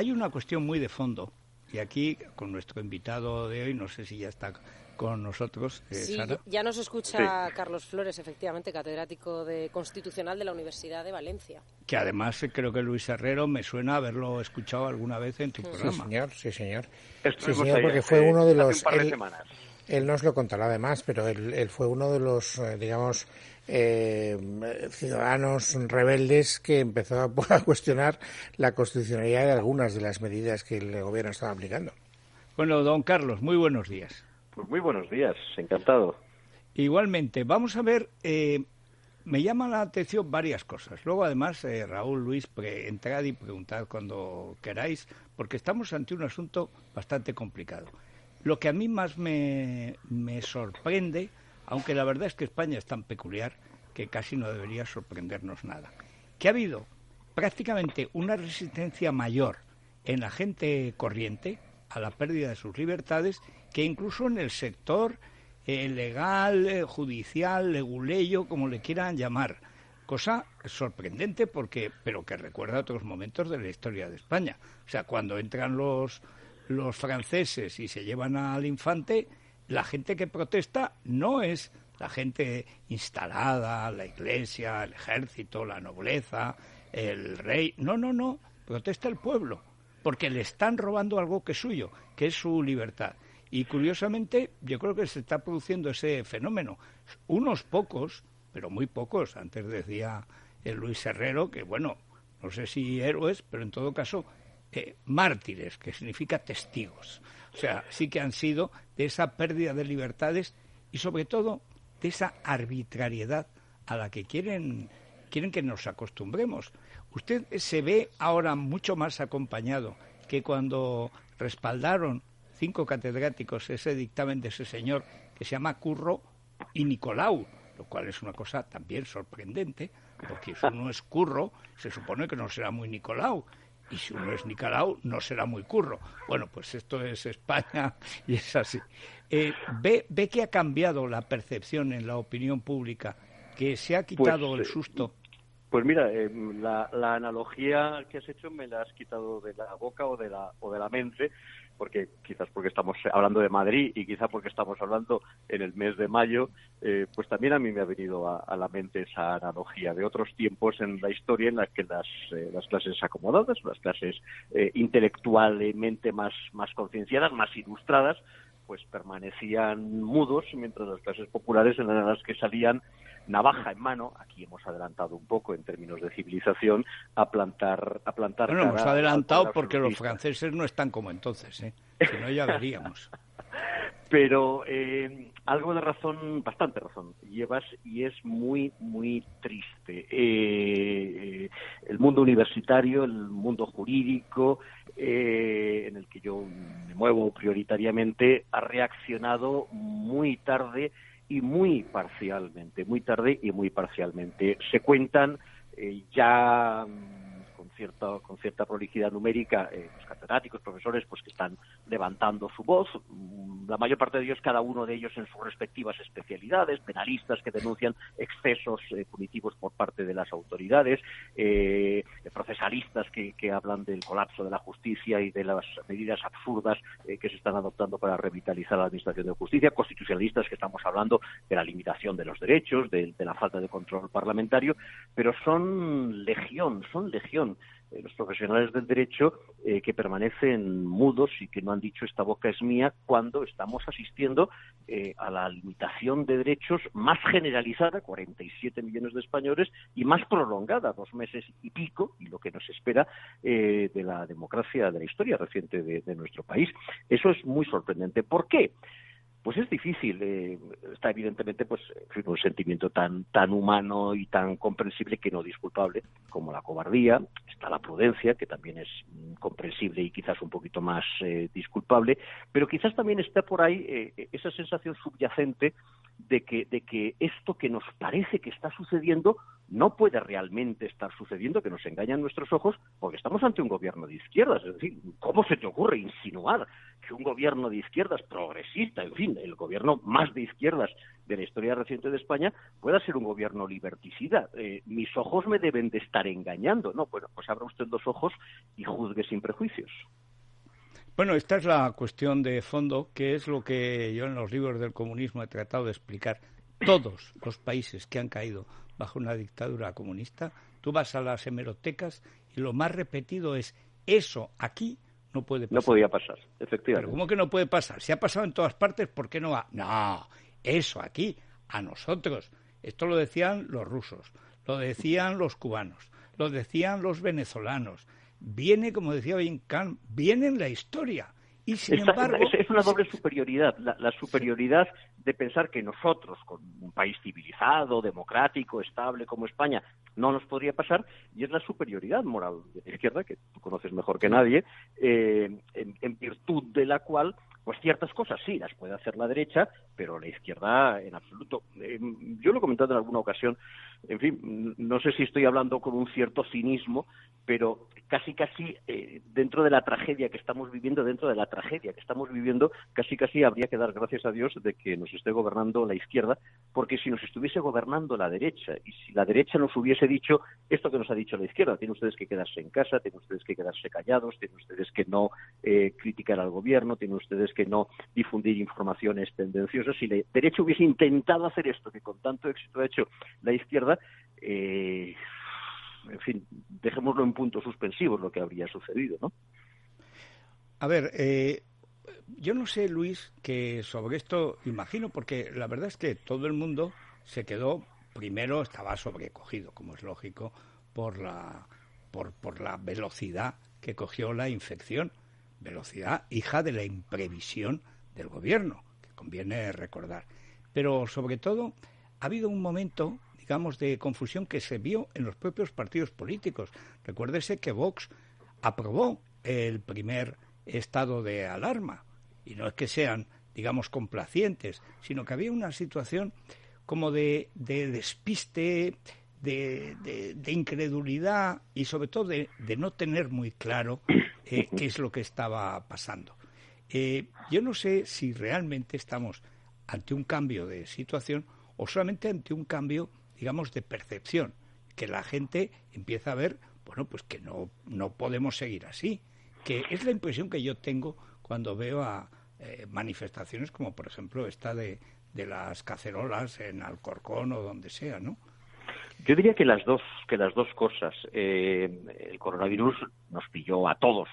hay una cuestión muy de fondo, y aquí con nuestro invitado de hoy, no sé si ya está con nosotros, Sí, Sara. Ya nos escucha Carlos Flores, efectivamente, catedrático de Constitucional de la Universidad de Valencia. Que además creo que Luis Herrero me suena haberlo escuchado alguna vez en tu programa. Sí, señor. Estuvimos Sí, señor, ahí porque fue uno de los... hace un par de semanas. Él nos lo contará además, pero él fue uno de los, digamos, ciudadanos rebeldes que empezó a cuestionar la constitucionalidad de algunas de las medidas que el gobierno estaba aplicando. Bueno, don Carlos, muy buenos días. Pues muy buenos días, encantado. Igualmente, vamos a ver, me llama la atención varias cosas. Luego, además, Raúl, Luis, entrad y preguntad cuando queráis, porque estamos ante un asunto bastante complicado. Lo que a mí más me sorprende, aunque la verdad es que España es tan peculiar que casi no debería sorprendernos nada, que ha habido prácticamente una resistencia mayor en la gente corriente a la pérdida de sus libertades que incluso en el sector legal, judicial, leguleyo, como le quieran llamar. Cosa sorprendente pero que recuerda otros momentos de la historia de España. O sea, cuando entran los franceses y se llevan al infante, la gente que protesta no es la gente instalada, la iglesia, el ejército, la nobleza, el rey. No, protesta el pueblo, porque le están robando algo que es suyo, que es su libertad. Y curiosamente, yo creo que se está produciendo ese fenómeno. Unos pocos, pero muy pocos, antes decía el Luis Herrero, que bueno, no sé si héroes, pero en todo caso mártires, que significa testigos. O sea, sí que han sido de esa pérdida de libertades y sobre todo de esa arbitrariedad a la que quieren que nos acostumbremos. Usted se ve ahora mucho más acompañado que cuando respaldaron 5 catedráticos ese dictamen de ese señor que se llama Curro y Nicolau, lo cual es una cosa también sorprendente, porque si uno es Curro, se supone que no será muy Nicolau, y si uno es Nicolau, no será muy Curro. Bueno, pues esto es España y es así. ¿Ve que ha cambiado la percepción en la opinión pública, que se ha quitado el susto? Pues mira, la analogía que has hecho me la has quitado de la boca o de la mente, porque quizás porque estamos hablando de Madrid y quizás porque estamos hablando en el mes de mayo, pues también a mí me ha venido a la mente esa analogía de otros tiempos en la historia en las que las clases acomodadas, las clases intelectualmente más concienciadas, más ilustradas, pues permanecían mudos, mientras las clases populares eran las que salían navaja en mano, aquí hemos adelantado un poco en términos de civilización, a plantar Bueno, hemos adelantado porque los franceses no están como entonces, si no ya veríamos. Pero algo de razón, bastante razón, llevas y es muy, muy triste. El mundo universitario, el mundo jurídico, en el que yo me muevo prioritariamente, ha reaccionado muy tarde y muy parcialmente, Se cuentan ya con cierta prolijidad numérica los catedráticos, profesores, pues que están levantando su voz, la mayor parte de ellos, cada uno de ellos en sus respectivas especialidades, penalistas que denuncian excesos punitivos por parte de las autoridades, procesalistas que hablan del colapso de la justicia y de las medidas absurdas que se están adoptando para revitalizar la administración de justicia, constitucionalistas que estamos hablando de la limitación de los derechos, de la falta de control parlamentario, pero son legión los profesionales del derecho que permanecen mudos y que no han dicho esta boca es mía cuando estamos asistiendo a la limitación de derechos más generalizada, 47 millones de españoles, y más prolongada, 2 meses y pico, y lo que nos espera de la democracia, de la historia reciente de nuestro país. Eso es muy sorprendente. ¿Por qué? Pues es difícil, está evidentemente pues un sentimiento tan humano y tan comprensible que no disculpable como la cobardía, está la prudencia, que también es comprensible y quizás un poquito más disculpable, pero quizás también está por ahí esa sensación subyacente de que esto que nos parece que está sucediendo no puede realmente estar sucediendo, que nos engañan nuestros ojos, porque estamos ante un gobierno de izquierdas. Es decir, ¿cómo se te ocurre insinuar que un gobierno de izquierdas, progresista, en fin, el gobierno más de izquierdas de la historia reciente de España, pueda ser un gobierno liberticida. Mis ojos me deben de estar engañando. No, bueno, pues abra usted los ojos y juzgue sin prejuicios. Bueno, esta es la cuestión de fondo, que es lo que yo en los libros del comunismo he tratado de explicar. Todos los países que han caído bajo una dictadura comunista, tú vas a las hemerotecas y lo más repetido es: eso aquí no puede pasar. No podía pasar, efectivamente. Pero ¿cómo que no puede pasar? Si ha pasado en todas partes, ¿por qué no va? No, eso aquí, a nosotros. Esto lo decían los rusos, lo decían los cubanos, lo decían los venezolanos. Viene, como decía Kant, viene en la historia. Y sin embargo, es una doble superioridad, la superioridad de pensar que nosotros, con un país civilizado, democrático, estable como España, no nos podría pasar, y es la superioridad moral de la izquierda, que tú conoces mejor que nadie, en virtud de la cual, pues ciertas cosas sí las puede hacer la derecha, pero la izquierda en absoluto. Yo lo he comentado en alguna ocasión, en fin, no sé si estoy hablando con un cierto cinismo, pero casi dentro de la tragedia que estamos viviendo, casi habría que dar gracias a Dios de que nos esté gobernando la izquierda, porque si nos estuviese gobernando la derecha, y si la derecha nos hubiese dicho esto que nos ha dicho la izquierda: tienen ustedes que quedarse en casa, tienen ustedes que quedarse callados, tienen ustedes que no criticar al gobierno, tienen ustedes que no difundir informaciones tendenciosas. Si la derecha hubiese intentado hacer esto que con tanto éxito ha hecho la izquierda, en fin, dejémoslo en puntos suspensivos lo que habría sucedido, ¿no? A ver, yo no sé, Luis, que sobre esto imagino, porque la verdad es que todo el mundo se quedó, primero estaba sobrecogido, como es lógico, por la velocidad que cogió la infección, velocidad hija de la imprevisión del gobierno, que conviene recordar. Pero sobre todo ha habido un momento, digamos, de confusión que se vio en los propios partidos políticos. Recuérdese que Vox aprobó el primer estado de alarma, y no es que sean, digamos, complacientes, sino que había una situación como de despiste, de incredulidad y sobre todo de no tener muy claro qué es lo que estaba pasando. Yo no sé si realmente estamos ante un cambio de situación o solamente ante un cambio, digamos, de percepción, que la gente empieza a ver, bueno, pues que no podemos seguir así, que es la impresión que yo tengo cuando veo a manifestaciones como, por ejemplo, esta de las cacerolas en Alcorcón o donde sea, ¿no? Yo diría que las dos cosas. El coronavirus nos pilló a todos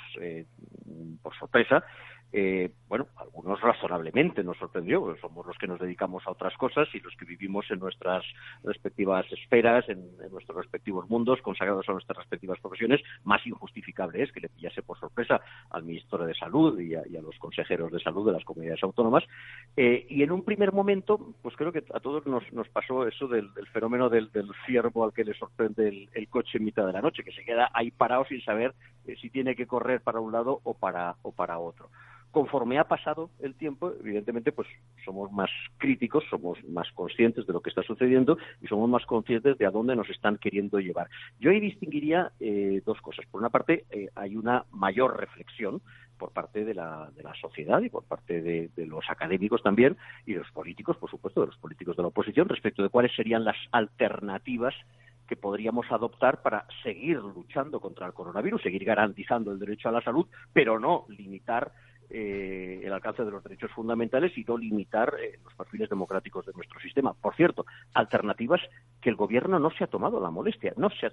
por sorpresa. Bueno, algunos razonablemente nos sorprendió, porque somos los que nos dedicamos a otras cosas y los que vivimos en nuestras respectivas esferas, en nuestros respectivos mundos, consagrados a nuestras respectivas profesiones. Más injustificable es que le pillase por sorpresa al ministro de Salud y a los consejeros de salud de las comunidades autónomas. Y en un primer momento, pues creo que a todos nos pasó eso del fenómeno del ciervo al que le sorprende el coche en mitad de la noche, que se queda ahí parado sin saber si tiene que correr para un lado o para otro. Conforme ha pasado el tiempo, evidentemente, pues somos más críticos, somos más conscientes de lo que está sucediendo y somos más conscientes de a dónde nos están queriendo llevar. Yo ahí distinguiría dos cosas. Por una parte, hay una mayor reflexión por parte de la sociedad y por parte de los académicos también, y de los políticos, por supuesto, de los políticos de la oposición, respecto de cuáles serían las alternativas que podríamos adoptar para seguir luchando contra el coronavirus, seguir garantizando el derecho a la salud, pero no limitar el alcance de los derechos fundamentales y no limitar los perfiles democráticos de nuestro sistema. Por cierto, alternativas que el gobierno no se ha tomado la molestia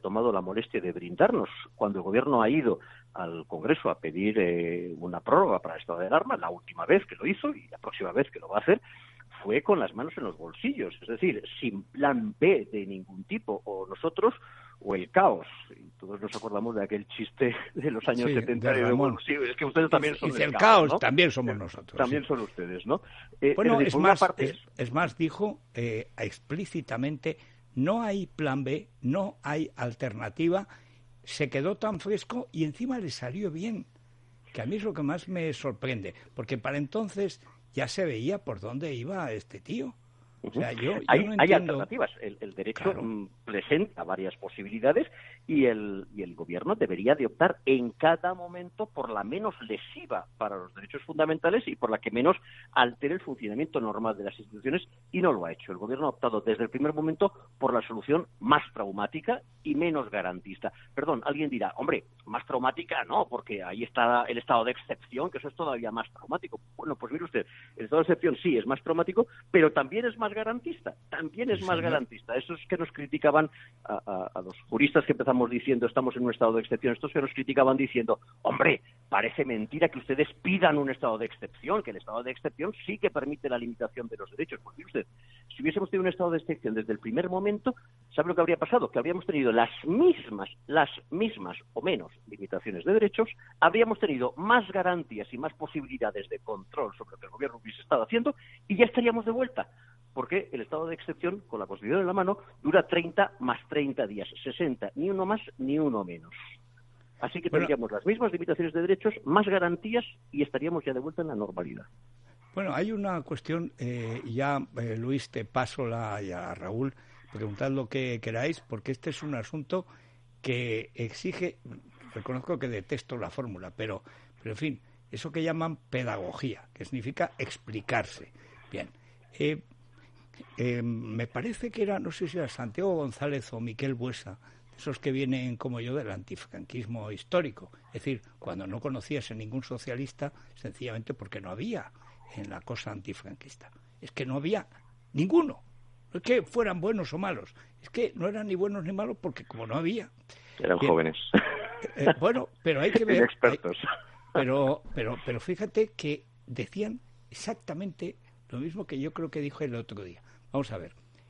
de brindarnos. Cuando el gobierno ha ido al Congreso a pedir una prórroga para el estado de alarma, la última vez que lo hizo y la próxima vez que lo va a hacer, fue con las manos en los bolsillos, es decir, sin plan B de ningún tipo, o nosotros o el caos. Y todos nos acordamos de aquel chiste de los años 70 de Ramón. Sí, es que ustedes también son el caos, ¿no? También somos nosotros. También son ustedes, ¿no? Bueno, es más, dijo explícitamente, no hay plan B, no hay alternativa, se quedó tan fresco y encima le salió bien, que a mí es lo que más me sorprende, porque para entonces ya se veía por dónde iba este tío. O sea, yo hay no entiendo... alternativas. El derecho Claro. presenta varias posibilidades y el gobierno debería de optar en cada momento por la menos lesiva para los derechos fundamentales y por la que menos altere el funcionamiento normal de las instituciones, y no lo ha hecho. El gobierno ha optado desde el primer momento por la solución más traumática y menos garantista. Perdón, alguien dirá, hombre, más traumática no, porque ahí está el estado de excepción, que eso es todavía más traumático. Bueno, pues mire usted, el estado de excepción sí es más traumático, pero también es más garantista, garantista. Esos que nos criticaban a los juristas que empezamos diciendo estamos en un estado de excepción, estos que nos criticaban diciendo, hombre, parece mentira que ustedes pidan un estado de excepción, que el estado de excepción sí que permite la limitación de los derechos. Pues mire usted, si hubiésemos tenido un estado de excepción desde el primer momento, ¿sabe lo que habría pasado? Que habríamos tenido las mismas o menos limitaciones de derechos, habríamos tenido más garantías y más posibilidades de control sobre lo que el gobierno hubiese estado haciendo y ya estaríamos de vuelta. Porque el estado de excepción, con la Constitución en la mano, dura 30 más 30 días, 60, ni uno más ni uno menos. Así que tendríamos las mismas limitaciones de derechos, más garantías y estaríamos ya de vuelta en la normalidad. Bueno, hay una cuestión, Luis, te paso y a Raúl, preguntad lo que queráis, porque este es un asunto que exige, reconozco que detesto la fórmula, pero en fin, eso que llaman pedagogía, que significa explicarse. Bien, me parece que era, no sé si era Santiago González o Miquel Buesa, esos que vienen como yo del antifranquismo histórico, es decir, cuando no conocías a ningún socialista, sencillamente porque no había en la cosa antifranquista, es que no había ninguno, no es que fueran buenos o malos, es que no eran ni buenos ni malos porque como no había. Eran jóvenes. Bueno, pero hay que ver... Expertos. Pero fíjate que decían exactamente lo mismo que yo creo que dijo el otro día. Vamos a ver.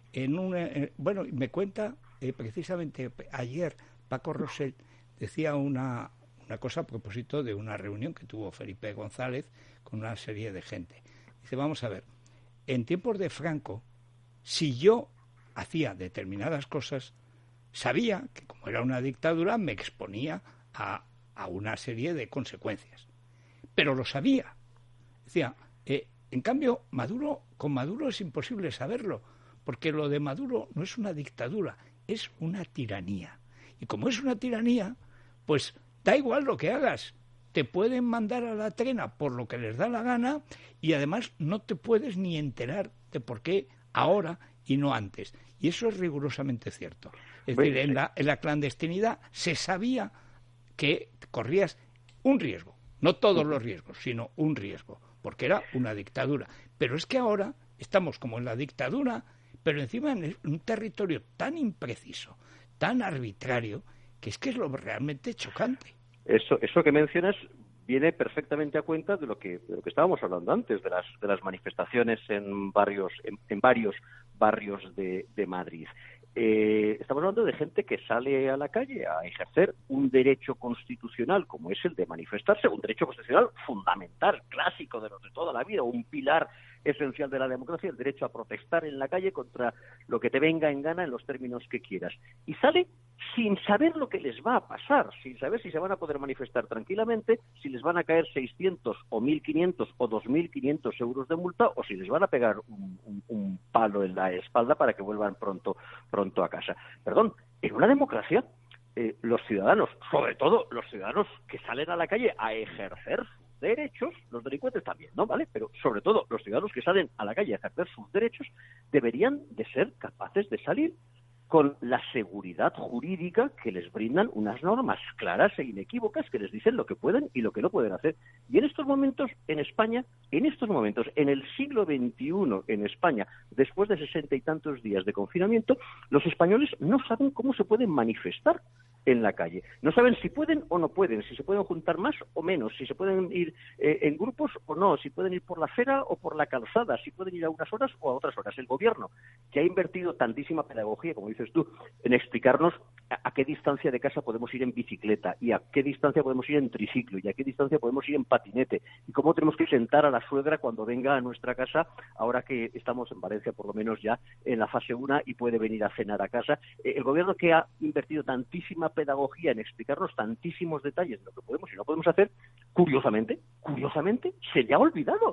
Me cuenta precisamente ayer Paco Rosell decía una cosa a propósito de una reunión que tuvo Felipe González con una serie de gente. Dice, vamos a ver, en tiempos de Franco, si yo hacía determinadas cosas, sabía que como era una dictadura me exponía a una serie de consecuencias. Pero lo sabía. Decía, en cambio, con Maduro es imposible saberlo, porque lo de Maduro no es una dictadura, es una tiranía. Y como es una tiranía, pues da igual lo que hagas. Te pueden mandar a la trena por lo que les da la gana y además no te puedes ni enterar de por qué ahora y no antes. Y eso es rigurosamente cierto. Es decir, en la clandestinidad se sabía que corrías un riesgo, no todos los riesgos, sino un riesgo, porque era una dictadura. Pero es que ahora estamos como en la dictadura, pero encima en un territorio tan impreciso, tan arbitrario, que es lo realmente chocante. Eso que mencionas viene perfectamente a cuenta de lo que estábamos hablando antes, de las manifestaciones en varios barrios de Madrid. Estamos hablando de gente que sale a la calle a ejercer un derecho constitucional como es el de manifestarse, un derecho constitucional fundamental, clásico de los de toda la vida, un pilar esencial de la democracia, el derecho a protestar en la calle contra lo que te venga en gana en los términos que quieras. Y sale sin saber lo que les va a pasar, sin saber si se van a poder manifestar tranquilamente, si les van a caer 600 o 1.500 o 2.500 euros de multa o si les van a pegar un palo en la espalda para que vuelvan pronto a casa. Perdón, en una democracia los ciudadanos, sobre todo los ciudadanos que salen a la calle a ejercer sus derechos, los delincuentes también, ¿no? ¿Vale? Pero sobre todo los ciudadanos que salen a la calle a ejercer sus derechos deberían de ser capaces de salir con la seguridad jurídica que les brindan unas normas claras e inequívocas que les dicen lo que pueden y lo que no pueden hacer. Y en estos momentos, en España, en el siglo XXI, en España, después de 60 y tantos días de confinamiento, los españoles no saben cómo se pueden manifestar en la calle. No saben si pueden o no pueden, si se pueden juntar más o menos, si se pueden ir en grupos o no, si pueden ir por la acera o por la calzada, si pueden ir a unas horas o a otras horas. El gobierno, que ha invertido tantísima pedagogía, como dices tú, en explicarnos a qué distancia de casa podemos ir en bicicleta y a qué distancia podemos ir en triciclo y a qué distancia podemos ir en patinete y cómo tenemos que sentar a la suegra cuando venga a nuestra casa, ahora que estamos en Valencia por lo menos ya en la fase 1 y puede venir a cenar a casa. El gobierno que ha invertido tantísima pedagogía en explicarnos tantísimos detalles de lo que podemos y no podemos hacer, curiosamente se le ha olvidado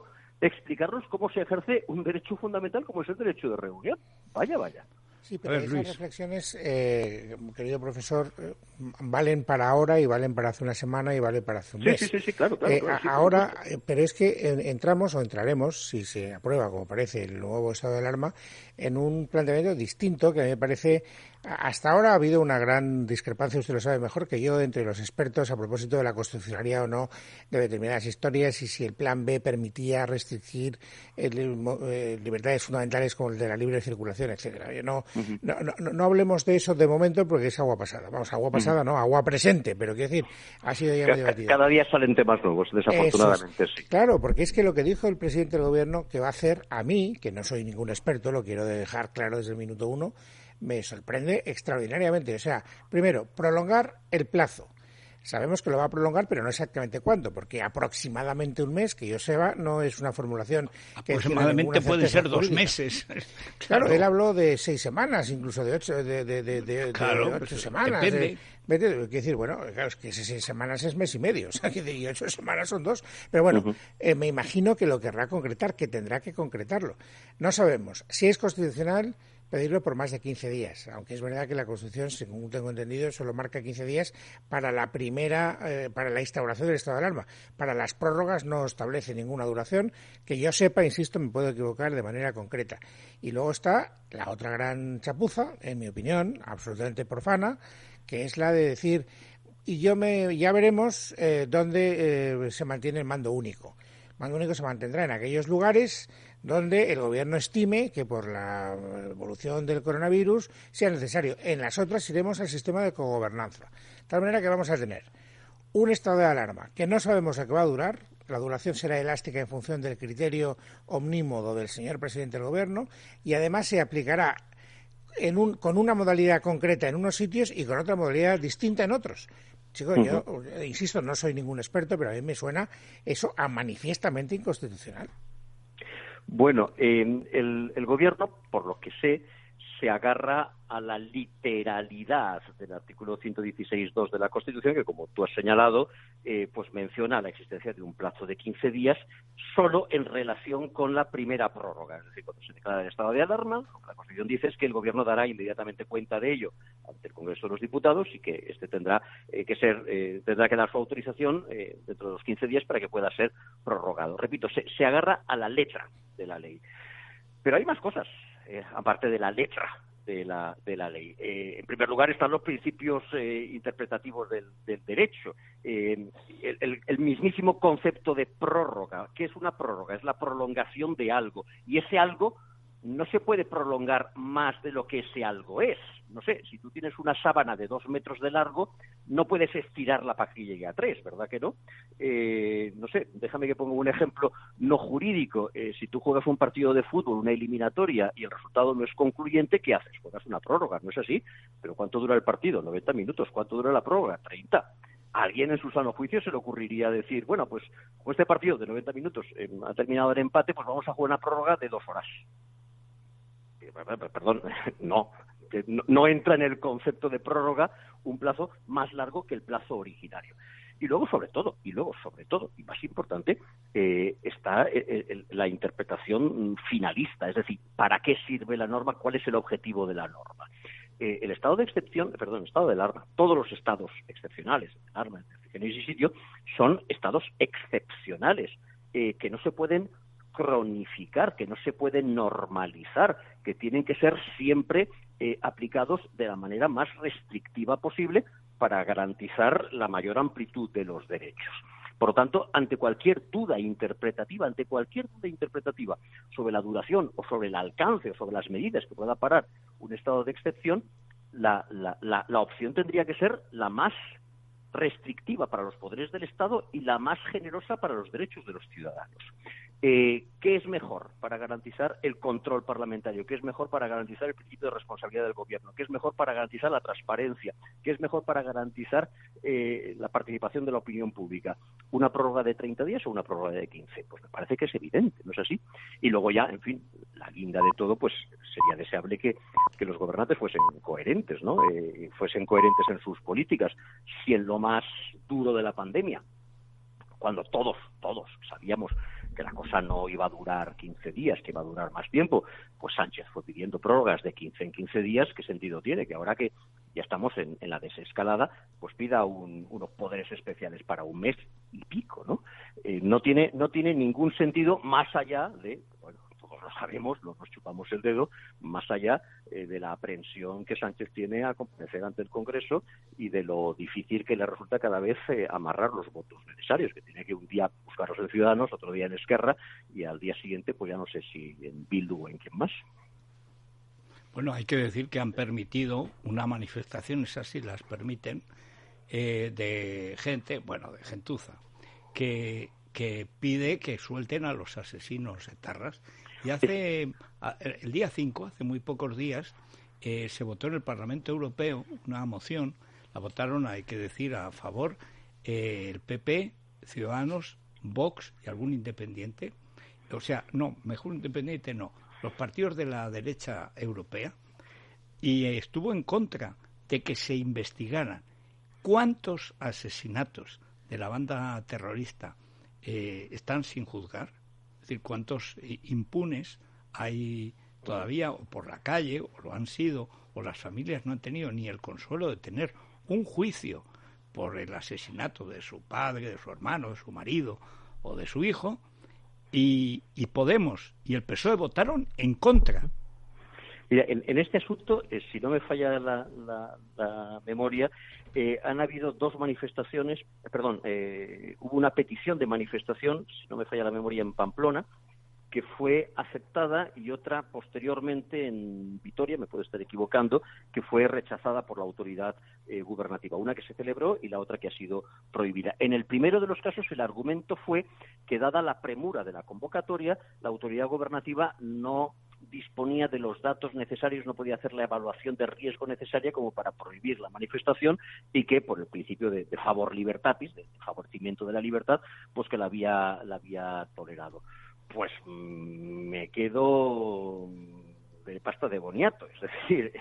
explicarnos cómo se ejerce un derecho fundamental como es el derecho de reunión. Vaya. Sí, pero esas reflexiones, querido profesor, valen para ahora y valen para hace una semana y valen para hace un mes. Sí, claro. Ahora, pero es que entramos o entraremos, si se aprueba, como parece, el nuevo estado de alarma, en un planteamiento distinto que a mí me parece. Hasta ahora ha habido una gran discrepancia, usted lo sabe mejor que yo, entre los expertos a propósito de la constitucionalidad o no de determinadas historias y si el plan B permitía restringir libertades fundamentales como el de la libre circulación, etcétera. No hablemos de eso de momento porque es agua pasada. Vamos, agua pasada no, agua presente, pero quiero decir, ha sido ya muy debatido. Cada día salen temas nuevos, desafortunadamente, sí. Claro, porque es que lo que dijo el presidente del gobierno que va a hacer a mí, que no soy ningún experto, lo quiero dejar claro desde el minuto uno, me sorprende extraordinariamente. O sea, primero, prolongar el plazo. Sabemos que lo va a prolongar, pero no exactamente cuánto, porque aproximadamente un mes, que yo sepa, no es una formulación que aproximadamente puede ser 2 meses. Claro, él habló de 6 semanas, incluso de 8 semanas. Depende. Quiero decir, bueno, claro, es que 6 semanas es mes y medio, o sea, y 8 semanas son 2. Pero bueno, me imagino que lo querrá concretar, que tendrá que concretarlo. No sabemos si es constitucional pedirlo por más de 15 días, aunque es verdad que la Constitución, según tengo entendido, solo marca 15 días para la primera, para la instauración del estado de alarma. Para las prórrogas no establece ninguna duración, que yo sepa, insisto, me puedo equivocar de manera concreta. Y luego está la otra gran chapuza, en mi opinión, absolutamente profana, que es la de decir, ya veremos dónde se mantiene el mando único. El mando único se mantendrá en aquellos lugares donde el gobierno estime que por la evolución del coronavirus sea necesario. En las otras iremos al sistema de cogobernanza. De tal manera que vamos a tener un estado de alarma que no sabemos a qué va a durar. La duración será elástica en función del criterio omnímodo del señor presidente del gobierno y además se aplicará con una modalidad concreta en unos sitios y con otra modalidad distinta en otros. Chicos, yo insisto, no soy ningún experto, pero a mí me suena eso a manifiestamente inconstitucional. Bueno, el gobierno, por lo que sé, se agarra a la literalidad del artículo 116.2 de la Constitución, que como tú has señalado, pues menciona la existencia de un plazo de 15 días solo en relación con la primera prórroga. Es decir, cuando se declara el estado de alarma, lo que la Constitución dice es que el Gobierno dará inmediatamente cuenta de ello ante el Congreso de los Diputados y que este tendrá que dar su autorización dentro de los 15 días para que pueda ser prorrogado. Repito, se agarra a la letra de la ley. Pero hay más cosas, aparte de la letra de la ley. En primer lugar están los principios interpretativos del derecho. El mismísimo concepto de prórroga. ¿Qué es una prórroga? Es la prolongación de algo. Y ese algo no se puede prolongar más de lo que ese algo es. No sé, si tú tienes una sábana de 2 metros de largo, no puedes estirarla para que llegue a 3, ¿verdad que no? No sé, déjame que ponga un ejemplo no jurídico. Si tú juegas un partido de fútbol, una eliminatoria, y el resultado no es concluyente, ¿qué haces? Juegas una prórroga, ¿no es así? Pero ¿cuánto dura el partido? 90 minutos. ¿Cuánto dura la prórroga? 30. A alguien en su sano juicio se le ocurriría decir, bueno, pues como este partido de 90 minutos ha terminado en empate, pues vamos a jugar una prórroga de 2 horas. Perdón, no entra en el concepto de prórroga un plazo más largo que el plazo originario. Y luego, sobre todo, y más importante, está la interpretación finalista, es decir, ¿para qué sirve la norma? ¿Cuál es el objetivo de la norma? El estado de alarma, todos los estados excepcionales, alarma, excepción y sitio, son estados excepcionales, que no se pueden cronificar, que no se pueden normalizar, que tienen que ser siempre aplicados de la manera más restrictiva posible para garantizar la mayor amplitud de los derechos. Por lo tanto, ante cualquier duda interpretativa sobre la duración o sobre el alcance o sobre las medidas que pueda parar un estado de excepción, la opción tendría que ser la más restrictiva para los poderes del Estado y la más generosa para los derechos de los ciudadanos. ¿Qué es mejor para garantizar el control parlamentario? ¿Qué es mejor para garantizar el principio de responsabilidad del gobierno? ¿Qué es mejor para garantizar la transparencia? ¿Qué es mejor para garantizar la participación de la opinión pública? ¿Una prórroga de 30 días o una prórroga de 15? Pues me parece que es evidente, ¿no es así? Y luego ya, en fin, la guinda de todo, pues sería deseable que los gobernantes fuesen coherentes, ¿no? Fuesen coherentes en sus políticas. Si en lo más duro de la pandemia, cuando todos sabíamos que la cosa no iba a durar 15 días, que iba a durar más tiempo, pues Sánchez fue pidiendo prórrogas de 15 en 15 días. ¿Qué sentido tiene? Que ahora que ya estamos en la desescalada, pues pida unos poderes especiales para un mes y pico, ¿no? No tiene ningún sentido más allá de, bueno, todos lo sabemos, nos chupamos el dedo, más allá de la aprensión que Sánchez tiene a comparecer ante el Congreso y de lo difícil que le resulta cada vez amarrar los votos necesarios, que tiene que un día buscarlos en Ciudadanos, otro día en Esquerra y al día siguiente, pues ya no sé si en Bildu o en quién más. Bueno, hay que decir que han permitido una manifestación, esas sí las permiten, de gente, de gentuza, que pide que suelten a los asesinos etarras. Y el día 5, hace muy pocos días, se votó en el Parlamento Europeo una moción, la votaron, hay que decir, a favor el PP, Ciudadanos, Vox y algún independiente. O sea, no, mejor independiente no, los partidos de la derecha europea, y estuvo en contra de que se investigaran cuántos asesinatos de la banda terrorista están sin juzgar, es decir, cuántos impunes hay todavía o por la calle, o lo han sido, o las familias no han tenido ni el consuelo de tener un juicio por el asesinato de su padre, de su hermano, de su marido o de su hijo. Y Podemos y el PSOE votaron en contra. Mira, en este asunto, si no me falla la memoria, han habido dos manifestaciones, hubo una petición de manifestación, si no me falla la memoria, en Pamplona, que fue aceptada, y otra posteriormente en Vitoria, me puedo estar equivocando, que fue rechazada por la autoridad gubernativa. Una que se celebró y la otra que ha sido prohibida. En el primero de los casos, el argumento fue que, dada la premura de la convocatoria, la autoridad gubernativa no disponía de los datos necesarios, no podía hacer la evaluación de riesgo necesaria como para prohibir la manifestación, y que por el principio de favor libertatis, de favorecimiento de la libertad, pues que la había tolerado. Pues me quedo de pasta de boniato, es decir,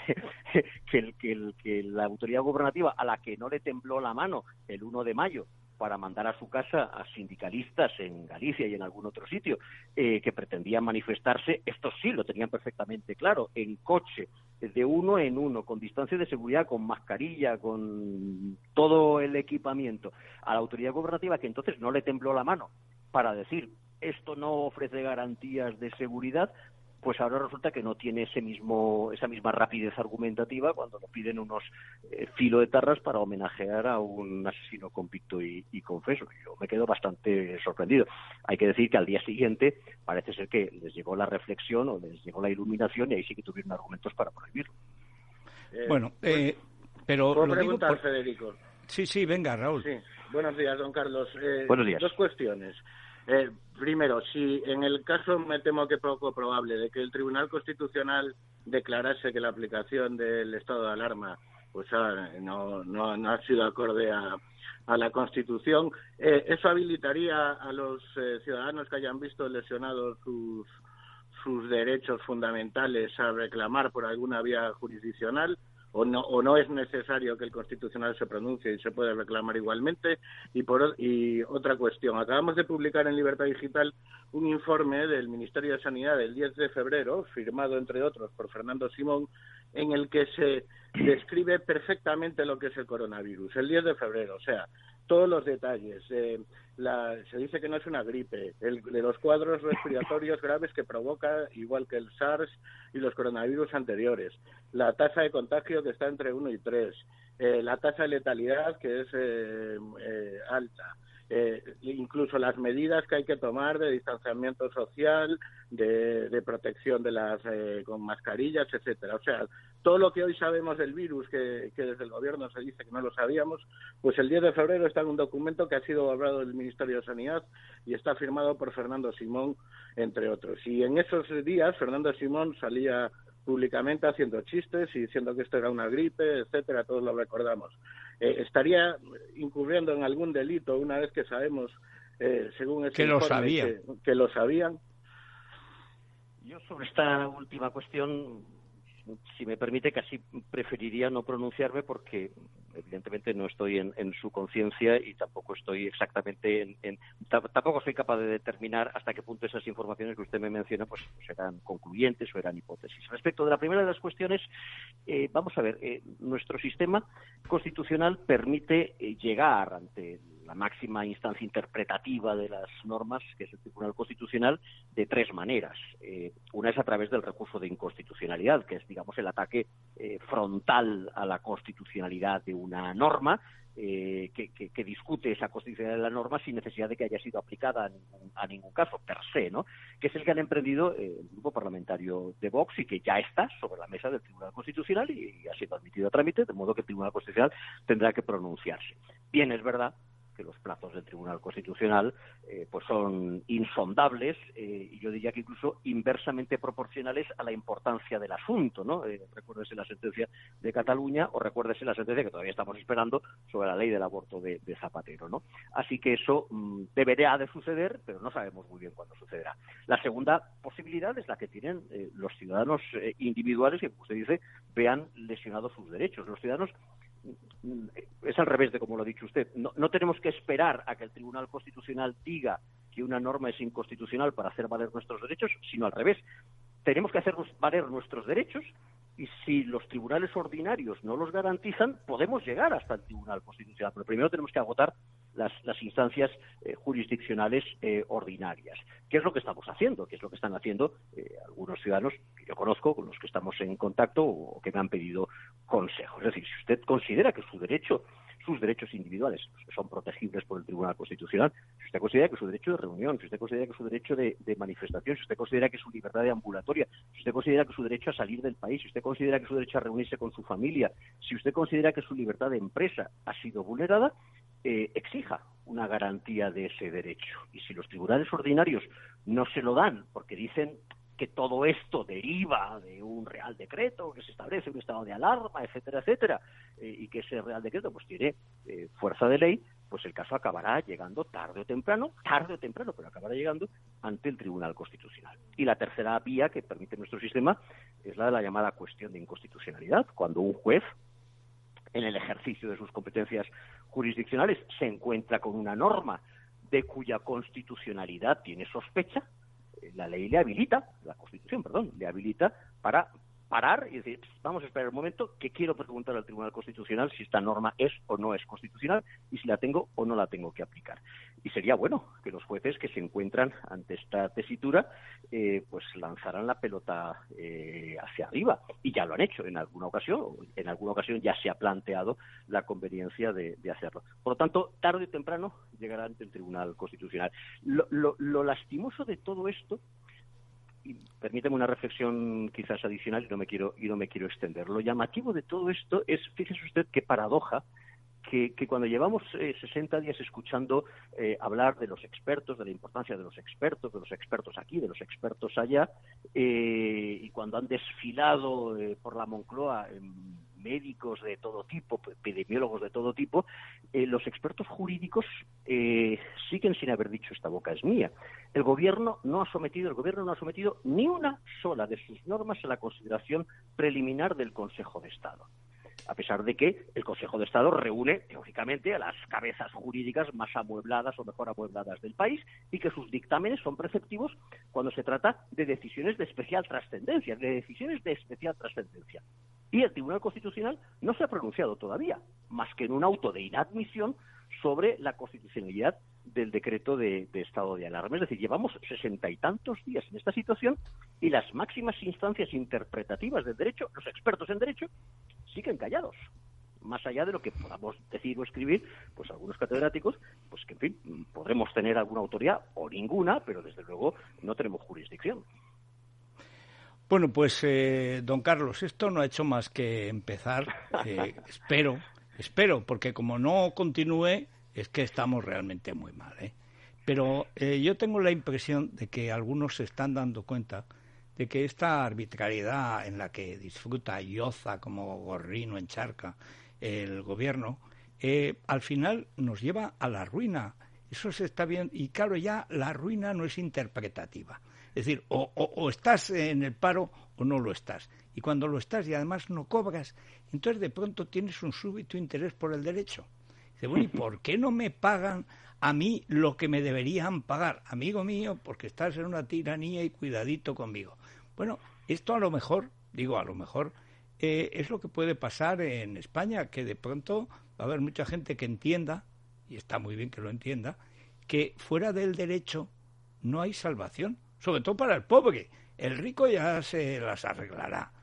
que la autoridad gubernativa, a la que no le tembló la mano el 1 de mayo para mandar a su casa a sindicalistas en Galicia y en algún otro sitio que pretendían manifestarse, estos sí lo tenían perfectamente claro, en coche, de uno en uno, con distancia de seguridad, con mascarilla, con todo el equipamiento, a la autoridad gubernativa, que entonces no le tembló la mano para decir esto no ofrece garantías de seguridad, pues ahora resulta que no tiene esa misma rapidez argumentativa cuando lo piden unos filoetarras para homenajear a un asesino convicto y confeso. Yo me quedo bastante sorprendido. Hay que decir que al día siguiente parece ser que les llegó la reflexión o les llegó la iluminación, y ahí sí que tuvieron argumentos para prohibirlo. Pero ¿puedo lo preguntar, digo Federico? Sí, venga, Raúl. Sí. Buenos días, don Carlos. Buenos días. Dos cuestiones. Primero, si en el caso, me temo que poco probable, de que el Tribunal Constitucional declarase que la aplicación del estado de alarma pues no ha sido acorde a la Constitución, ¿eso habilitaría a los ciudadanos que hayan visto lesionados sus derechos fundamentales a reclamar por alguna vía jurisdiccional? ¿O no es necesario que el Constitucional se pronuncie y se puede reclamar igualmente? Y otra cuestión, acabamos de publicar en Libertad Digital un informe del Ministerio de Sanidad del 10 de febrero, firmado entre otros por Fernando Simón, en el que se describe perfectamente lo que es el coronavirus. El 10 de febrero, o sea, todos los detalles. Se dice que no es una gripe, de los cuadros respiratorios graves que provoca, igual que el SARS y los coronavirus anteriores, la tasa de contagio que está entre 1 y 3, la tasa de letalidad que es alta, incluso las medidas que hay que tomar de distanciamiento social, de protección con mascarillas, etcétera. O sea, todo lo que hoy sabemos del virus, que desde el gobierno se dice que no lo sabíamos, pues el 10 de febrero está en un documento que ha sido hablado del Ministerio de Sanidad y está firmado por Fernando Simón, entre otros. Y en esos días Fernando Simón salía públicamente haciendo chistes y diciendo que esto era una gripe, etcétera, todos lo recordamos. ¿Estaría incurriendo en algún delito una vez que sabemos, según ese informe, que lo sabían? Yo sobre esta última cuestión, si me permite, casi preferiría no pronunciarme, porque evidentemente no estoy en su conciencia y tampoco estoy exactamente tampoco soy capaz de determinar hasta qué punto esas informaciones que usted me menciona pues eran concluyentes o eran hipótesis. Respecto de la primera de las cuestiones, vamos a ver, nuestro sistema constitucional permite llegar ante la máxima instancia interpretativa de las normas, que es el Tribunal Constitucional, de tres maneras. Una es a través del recurso de inconstitucionalidad, que es, digamos, el ataque frontal a la constitucionalidad de una norma, que discute esa constitucionalidad de la norma sin necesidad de que haya sido aplicada a ningún caso, per se, ¿no? Que es el que han emprendido el grupo parlamentario de Vox y que ya está sobre la mesa del Tribunal Constitucional y ha sido admitido a trámite, de modo que el Tribunal Constitucional tendrá que pronunciarse. Bien, es verdad que los plazos del Tribunal Constitucional pues son insondables y yo diría que incluso inversamente proporcionales a la importancia del asunto, ¿no? Recuérdese la sentencia de Cataluña o recuérdese la sentencia que todavía estamos esperando sobre la ley del aborto de Zapatero, ¿no? Así que eso debería de suceder, pero no sabemos muy bien cuándo sucederá. La segunda posibilidad es la que tienen los ciudadanos individuales que, como usted dice, vean lesionados sus derechos. Los ciudadanos es al revés de como lo ha dicho usted. No tenemos que esperar a que el Tribunal Constitucional diga que una norma es inconstitucional para hacer valer nuestros derechos, sino al revés. Tenemos que hacer valer nuestros derechos y si los tribunales ordinarios no los garantizan, podemos llegar hasta el Tribunal Constitucional. Pero primero tenemos que agotar las instancias jurisdiccionales ordinarias. ¿Qué es lo que estamos haciendo? ¿Qué es lo que están haciendo algunos ciudadanos que yo conozco, con los que estamos en contacto o que me han pedido consejos? Es decir, si usted considera que sus derechos individuales son protegibles por el Tribunal Constitucional, si usted considera que su derecho de reunión, si usted considera que su derecho de manifestación, si usted considera que su libertad de ambulatoria, si usted considera que su derecho a salir del país, si usted considera que su derecho a reunirse con su familia, si usted considera que su libertad de empresa ha sido vulnerada, exija una garantía de ese derecho. Y si los tribunales ordinarios no se lo dan porque dicen que todo esto deriva de un real decreto, que se establece un estado de alarma, etcétera, etcétera, y que ese real decreto pues tiene fuerza de ley, pues el caso acabará llegando tarde o temprano, pero acabará llegando ante el Tribunal Constitucional. Y la tercera vía que permite nuestro sistema es la de la llamada cuestión de inconstitucionalidad, cuando un juez, en el ejercicio de sus competencias jurisdiccionales, se encuentra con una norma de cuya constitucionalidad tiene sospecha, la ley le habilita, la Constitución, le habilita para parar y decir, vamos a esperar un momento, que quiero preguntar al Tribunal Constitucional si esta norma es o no es constitucional y si la tengo o no la tengo que aplicar. Y sería bueno que los jueces que se encuentran ante esta tesitura pues lanzaran la pelota hacia arriba, y ya lo han hecho en alguna ocasión ya se ha planteado la conveniencia de hacerlo. Por lo tanto, tarde o temprano llegará ante el Tribunal Constitucional. Lo lastimoso de todo esto, y permíteme una reflexión quizás adicional y no me quiero extender. Lo llamativo de todo esto es, fíjese usted qué paradoja, que cuando llevamos 60 días escuchando hablar de los expertos, de la importancia de los expertos aquí, de los expertos allá, y cuando han desfilado por la Moncloa médicos de todo tipo, epidemiólogos de todo tipo, los expertos jurídicos siguen sin haber dicho esta boca es mía. El gobierno no ha sometido ni una sola de sus normas a la consideración preliminar del Consejo de Estado, a pesar de que el Consejo de Estado reúne, teóricamente, a las cabezas jurídicas más amuebladas o mejor amuebladas del país y que sus dictámenes son preceptivos cuando se trata de decisiones de especial trascendencia, Y el Tribunal Constitucional no se ha pronunciado todavía, más que en un auto de inadmisión sobre la constitucionalidad del decreto de estado de alarma. Es decir, llevamos 60 y tantos días en esta situación y las máximas instancias interpretativas del derecho, los expertos en derecho, siguen callados. Más allá de lo que podamos decir o escribir, pues algunos catedráticos, pues que en fin, podremos tener alguna autoridad o ninguna, pero desde luego no tenemos jurisdicción. Bueno, pues don Carlos, esto no ha hecho más que empezar. Espero, porque como no continúe, es que estamos realmente muy mal, ¿eh? Pero yo tengo la impresión de que algunos se están dando cuenta de que esta arbitrariedad en la que disfruta y goza como gorrino en charca el gobierno, al final nos lleva a la ruina. Eso se está viendo, y claro, ya la ruina no es interpretativa. Es decir, o estás en el paro o no lo estás. Y cuando lo estás y además no cobras, entonces de pronto tienes un súbito interés por el derecho. Dice, bueno, ¿y por qué no me pagan a mí lo que me deberían pagar? Amigo mío, porque estás en una tiranía y cuidadito conmigo. Bueno, esto a lo mejor es lo que puede pasar en España, que de pronto va a haber mucha gente que entienda, y está muy bien que lo entienda, que fuera del derecho no hay salvación, sobre todo para el pobre. El rico ya se las arreglará,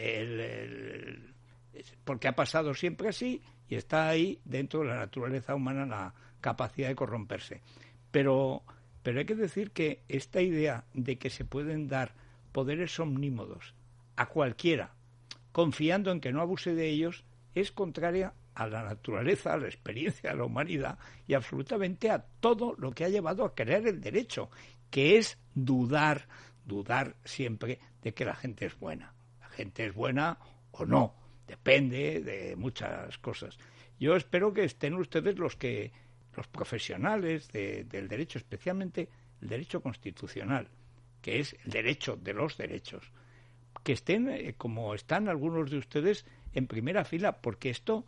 porque ha pasado siempre así y está ahí dentro de la naturaleza humana la capacidad de corromperse. Pero hay que decir que esta idea de que se pueden dar poderes omnímodos a cualquiera, confiando en que no abuse de ellos, es contraria a la naturaleza, a la experiencia de la humanidad y absolutamente a todo lo que ha llevado a crear el derecho, que es dudar siempre de que la gente es buena. La gente es buena o no, depende de muchas cosas. Yo espero que estén ustedes los profesionales del derecho, especialmente el derecho constitucional, que es el derecho de los derechos, que estén como están algunos de ustedes en primera fila, porque esto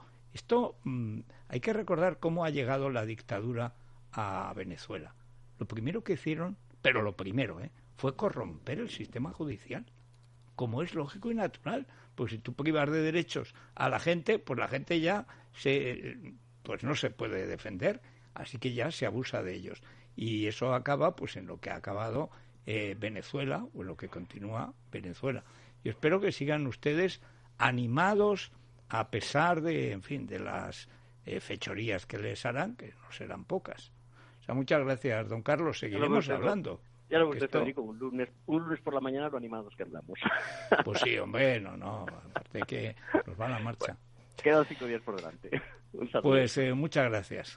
hay que recordar cómo ha llegado la dictadura a Venezuela. Lo primero que hicieron, pero lo primero, fue corromper el sistema judicial, como es lógico y natural. Pues si tú privas de derechos a la gente, pues la gente ya pues no se puede defender, así que ya se abusa de ellos. Y eso acaba pues en lo que ha acabado Venezuela, o en lo que continúa Venezuela. Yo espero que sigan ustedes animados a pesar de, en fin, de las fechorías que les harán, que no serán pocas. O sea, muchas gracias, don Carlos. Seguiremos hablando. Ya lo hemos hecho, Federico, un lunes por la mañana lo animados que andamos. Pues sí, hombre, no, aparte que nos va a la marcha. Quedan 5 días por delante. Un saludo. Pues muchas gracias.